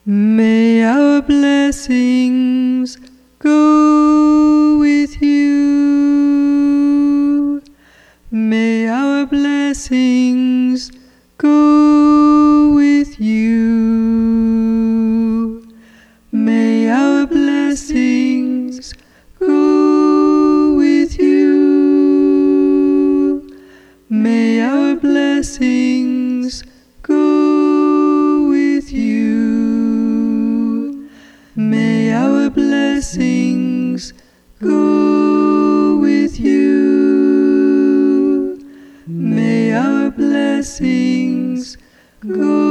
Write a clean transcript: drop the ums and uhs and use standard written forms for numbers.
May our blessings go with you. May our blessings go with you. May our blessings go with you. May our blessings go with you. May our blessings go with you. May our blessings go